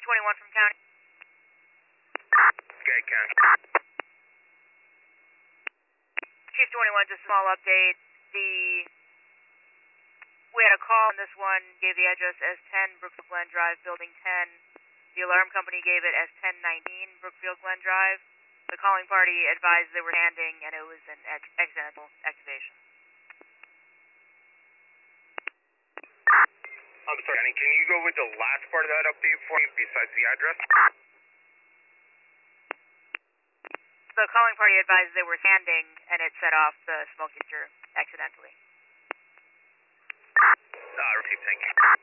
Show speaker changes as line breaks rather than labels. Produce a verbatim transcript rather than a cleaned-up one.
twenty-one from county.
Okay, county.
Chief twenty-one, just a small update. The we had a call on this one, gave the address as ten Brookfield Glen Drive, Building ten. The alarm company gave it as ten nineteen Brookfield Glen Drive. The calling party advised they were handing, and it was an ex accidental activation.
I'm sorry, Annie, can you go with the last part of that update for me besides the address?
The calling party advised they were handing, and it set off the smoke detector accidentally.
Ah, uh, received, thank you.